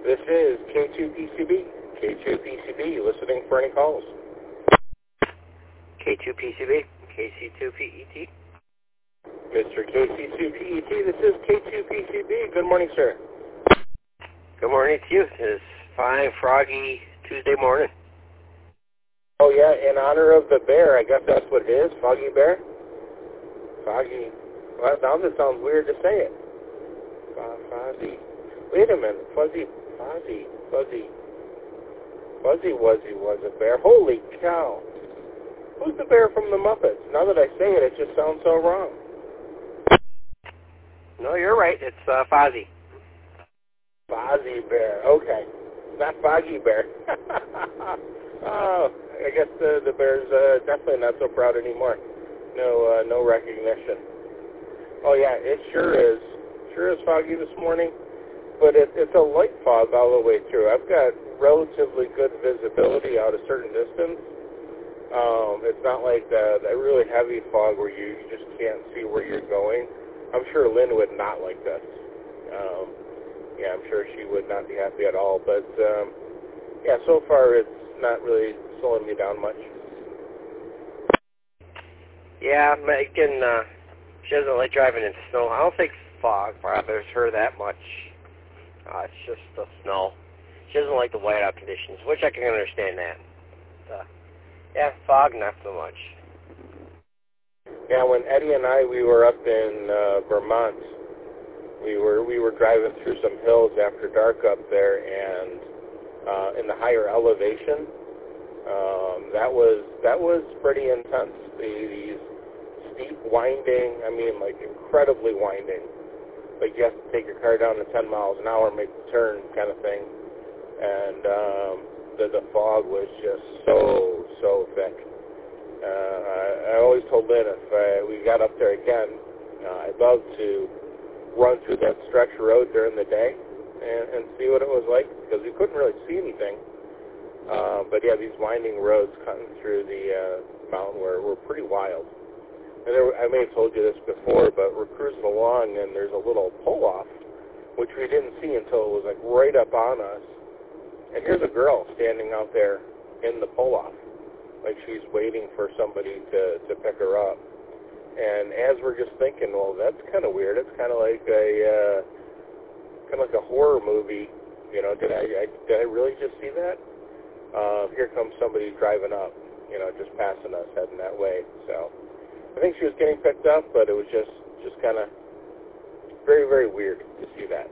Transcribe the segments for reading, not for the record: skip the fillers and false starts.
This is K2PCB. K2PCB, listening for any calls. K2PCB, KC2PET. Mr. KC2PET, this is K2PCB. Good morning, sir. Good morning to you. It's fine, froggy Tuesday morning. Oh, yeah, in honor of the bear, I guess that's what it is, Foggy Bear? Foggy. Well, now this sounds weird to say it. Fozzie. Wait a minute. Fuzzy Wuzzy was a bear. Holy cow. Who's the bear from the Muppets? Now that I say it, it just sounds so wrong. No, you're right. It's Fozzie. Fozzie Bear. Okay. Not Foggy Bear. Oh, I guess the bear's definitely not so proud anymore. No recognition. Oh, yeah, it sure is. Sure is foggy this morning. But it's a light fog all the way through. I've got relatively good visibility out a certain distance. It's not like that really heavy fog where you just can't see where you're going. I'm sure Lynn would not like this. Yeah, I'm sure she would not be happy at all. But, yeah, so far it's not really slowing me down much. Yeah, Megan, she doesn't like driving in snow. I don't think fog bothers her that much. It's just the snow. She doesn't like the whiteout conditions, which I can understand that. Yeah, fog, not so much. Yeah, when Eddie and we were up in Vermont, we were driving through some hills after dark up there, and in the higher elevation, that was pretty intense. These steep winding, like incredibly winding. Like you have to take your car down to 10 miles an hour, make the turn kind of thing. And the fog was just so thick. I always told Lynn if we got up there again, I'd love to run through that stretch of road during the day and see what it was like, because we couldn't really see anything. But yeah, these winding roads cutting through the mountain were pretty wild. And I may have told you this before, but we're cruising along, and there's a little pull-off, which we didn't see until it was like right up on us. And here's a girl standing out there in the pull-off, like she's waiting for somebody to pick her up. And as we're just thinking, well, that's kind of weird. It's kind of like a horror movie. You know, did I really just see that? Here comes somebody driving up, just passing us, heading that way. So I think she was getting picked up, but it was just kind of very, very weird to see that.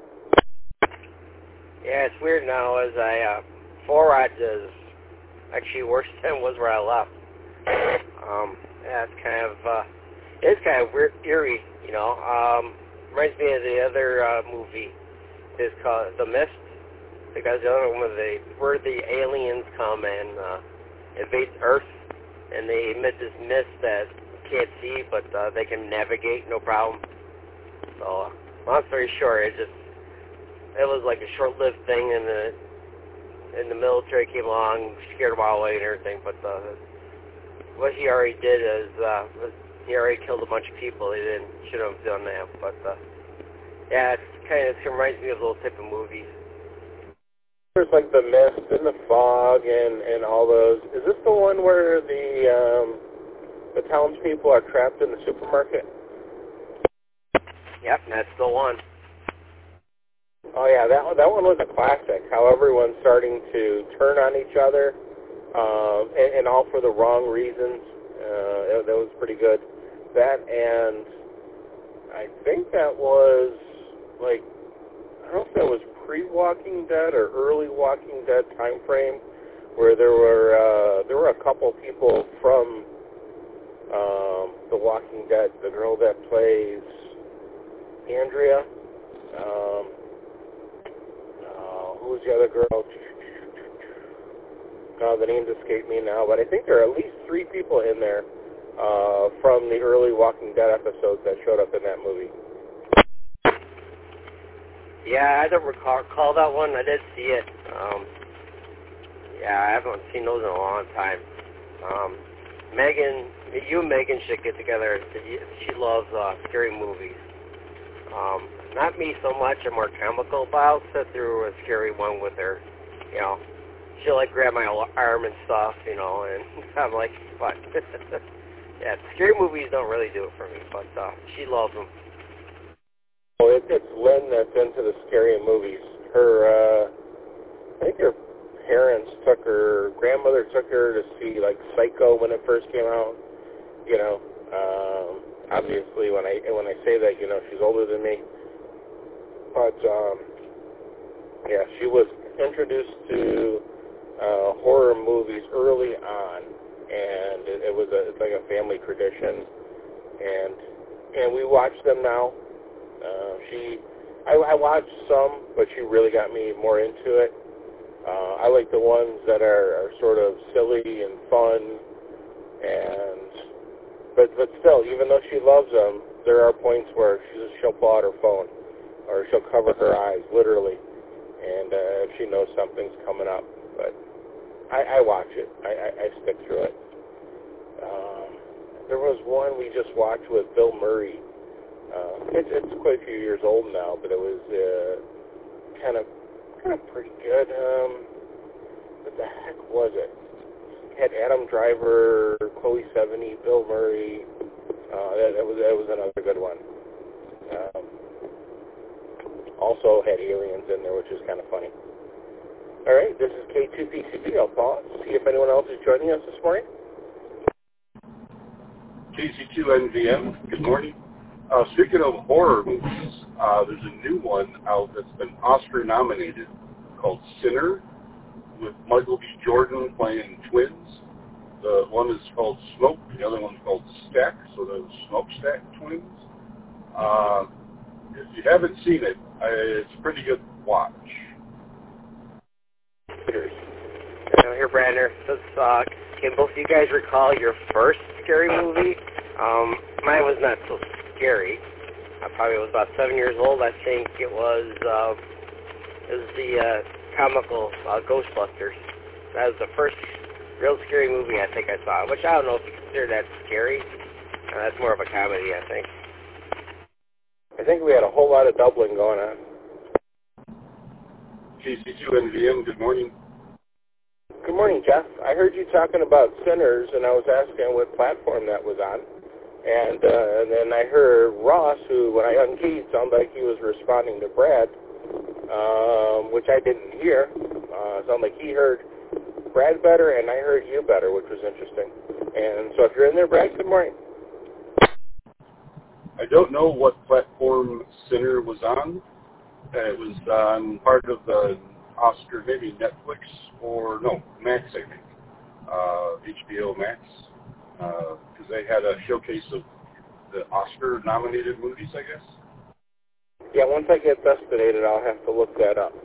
Yeah, it's weird now as four rods is actually worse than was where I left. Yeah, it's kind of weird, eerie, reminds me of the other movie. It's called The Mist. I think that's the other one where the aliens come and invade Earth, and they emit this mist that you can't see, but they can navigate, no problem. So, long story short, it was like a short-lived thing, and the military came along, scared them all away and everything. But what he already did is he already killed a bunch of people. He shouldn't have done that. But yeah, it reminds me of those type of movies. There's like the mist and the fog and all those. Is this the one where the townspeople are trapped in the supermarket? Yep, that's the one. Oh yeah, that one was a classic. How everyone's starting to turn on each other, and all for the wrong reasons. That was pretty good. That, and I think that was like, I don't know if that was pre-Walking Dead or early Walking Dead time frame, where there were a couple people from The Walking Dead. The girl that plays Andrea. Who's the other girl? The names escape me now, but I think there are at least 3 people in there from the early Walking Dead episodes that showed up in that movie. Yeah, I don't recall that one. I did see it. Yeah, I haven't seen those in a long time. You and Megan should get together. She loves scary movies. not me so much. I'm more comical, but I'll sit through a scary one with her. You know, she'll like grab my arm and stuff, you know, and I'm like, what? Yeah, scary movies don't really do it for me, but she loves them. Well, it's Lynn that's into the scary movies. Her, I think her grandmother took her to see like Psycho when it first came out. You know, obviously when I say that, you know, she's older than me. But yeah, she was introduced to horror movies early on, and it's like a family tradition, and we watch them now. I watched some, but she really got me more into it. I like the ones that are sort of silly and fun, but still, even though she loves them, there are points where she'll pull out her phone, or she'll cover her eyes, literally, and if she knows something's coming up. But I watch it. I stick through it. There was one we just watched with Bill Murray. It's quite a few years old now, but it was kind of pretty good. What the heck was it? Had Adam Driver, Chloe Sevigny, Bill Murray. That was another good one. Also had aliens in there, which is kind of funny. All right, this is K2PCB. I'll pause, see if anyone else is joining us this morning. KC2NVM, good morning. Speaking of horror movies, there's a new one out that's been Oscar nominated called Sinner, with Michael B. Jordan playing twins. The one is called Smoke, the other one's called Stack, so they're Smokestack twins. If you haven't seen it, it's a pretty good watch. Here, Brandner. Can both of you guys recall your first scary movie? Mine was not so scary. I probably was about 7 years old. I think it was the comical Ghostbusters. That was the first real scary movie I think I saw, which I don't know if you consider that scary. That's more of a comedy, I think. I think we had a whole lot of doubling going on. KC2NVM, good morning. Good morning, Jeff. I heard you talking about Sinners, and I was asking what platform that was on. And then I heard Ross, who, when I unkeyed, sounded like he was responding to Brad, which I didn't hear. Sounded like he heard Brad better, and I heard you better, which was interesting. And so if you're in there, Brad, good morning. I don't know what platform Sinner was on. It was on part of the Oscar, maybe Netflix, or no, Max, I think. HBO Max. Because they had a showcase of the Oscar-nominated movies, I guess. Yeah, once I get destinated, I'll have to look that up.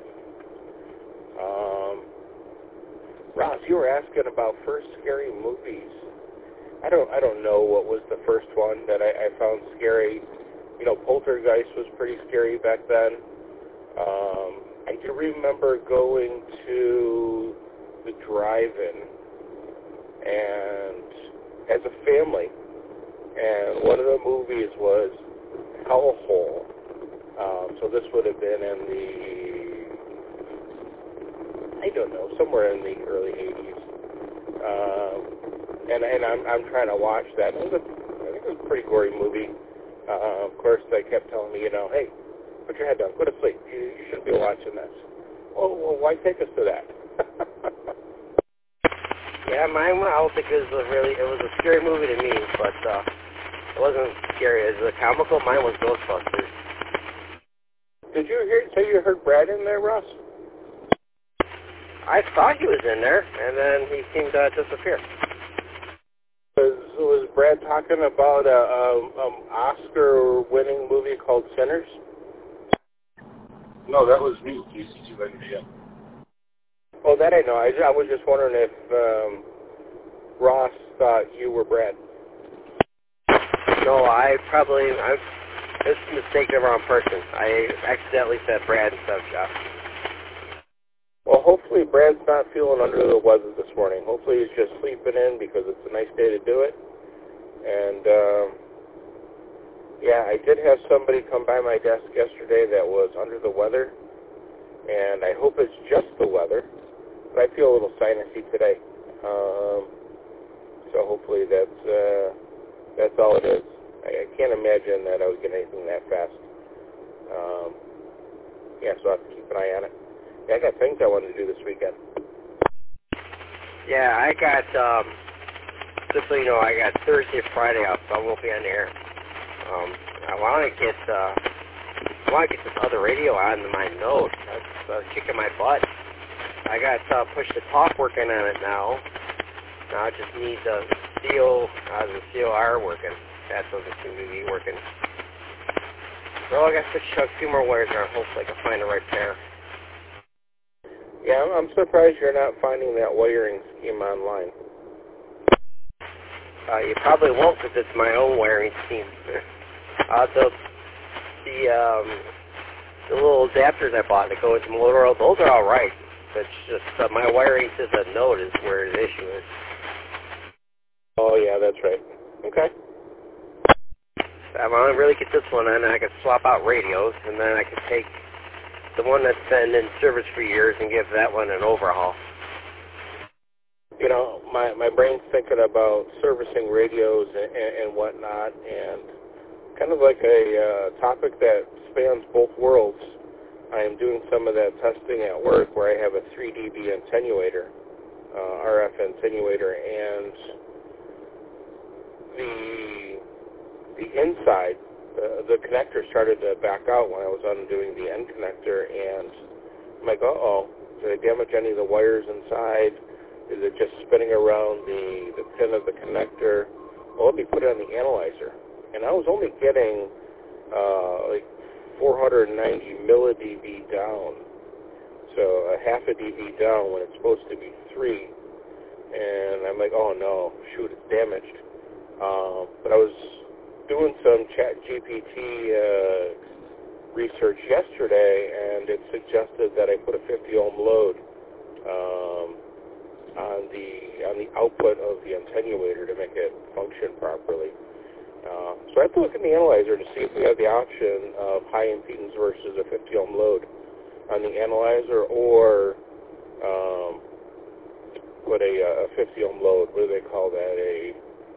Ross, you were asking about first scary movies. I don't know what was the first one that I found scary. You know, Poltergeist was pretty scary back then. I do remember going to the drive-in and as a family, and one of the movies was Hellhole. So this would have been in somewhere in the early 80s. And I'm trying to watch that. I think it was a pretty gory movie. Of course, they kept telling me, hey, put your head down, go to sleep. You shouldn't be watching this. Well, why take us to that? Yeah, mine, I don't think it was a scary movie to me, but it wasn't scary. It was a comical. Mine was Ghostbusters. Did you say you heard Brad in there, Ross? I thought he was in there, and then he seemed to disappear. Was Brad talking about an Oscar-winning movie called Sinners? No, that was me, KC2NVM. Oh, that I know. I was just wondering if Ross thought you were Brad. No, it's a mistake of our own person. I accidentally said Brad instead of Jeff. Well, hopefully Brad's not feeling under the weather this morning. Hopefully he's just sleeping in because it's a nice day to do it. And Yeah, I did have somebody come by my desk yesterday that was under the weather, and I hope it's just the weather, but I feel a little sinusy today. So hopefully that's all it is. I can't imagine that I would get anything that fast. Yeah, so I have to keep an eye on it. Yeah, I got things I wanted to do this weekend. Yeah, I got, just so you know, I got Thursday, Friday off, so I won't be on the air. I want to get this other radio on my Note. That's kicking my butt. I got Push to Talk working on it now. Now I just need the COR working. That's what it's going to be working. So I got to chuck a few more wires around. Hopefully I can find the right pair. Yeah, I'm surprised you're not finding that wiring scheme online. You probably won't because it's my own wiring scheme. The little adapters I bought that go into Motorola, those are all right. It's just my wiring to the Note is where the issue is. Oh, yeah, that's right. Okay. I want to really get this one on, and I can swap out radios, and then I can take the one that's been in service for years and give that one an overhaul. You know, my brain's thinking about servicing radios and whatnot, and kind of like a topic that spans both worlds. I am doing some of that testing at work where I have a 3 dB attenuator, RF attenuator, and the inside, the connector started to back out when I was undoing the end connector, and I'm like, uh-oh, did I damage any of the wires inside? Is it just spinning around the pin of the connector? Well, let me put it on the analyzer. And I was only getting like 490 millidB down, so a half a dB down when it's supposed to be 3. And I'm like, oh no, shoot, it's damaged. But I was doing some ChatGPT research yesterday, and it suggested that I put a 50 ohm load on the output of the attenuator to make it function properly. So I have to look in the analyzer to see if we have the option of high impedance versus a 50 ohm load on the analyzer, or put a 50 ohm load. What do they call that? A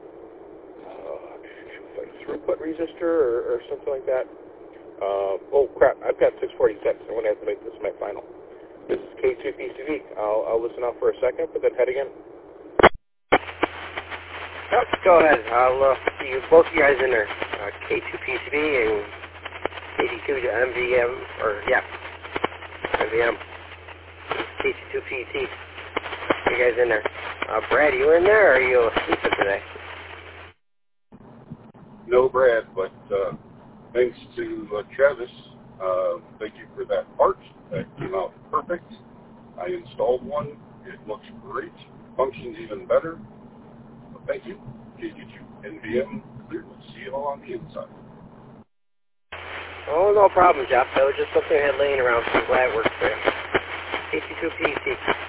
throughput resistor or something like that. Oh crap! I've got 646. I'm going to have to make this my final. This is K2PCV. I'll listen out for a second, but then head again. Oh, go ahead. I'll see you, both you guys in there. K2PCB and KD2 to MVM, or yeah, MVM. K2PC. You guys in there? Brad, you in there, or are you sleeping today? No, Brad, but thanks to Travis. Thank you for that part. That came out perfect. I installed one. It looks great. Functions even better. Well, thank you. KD2 NVM clear with seal on the inside. Oh, no problem, Jeff. That was just something I had laying around, so I'm glad it worked for you. K2PC.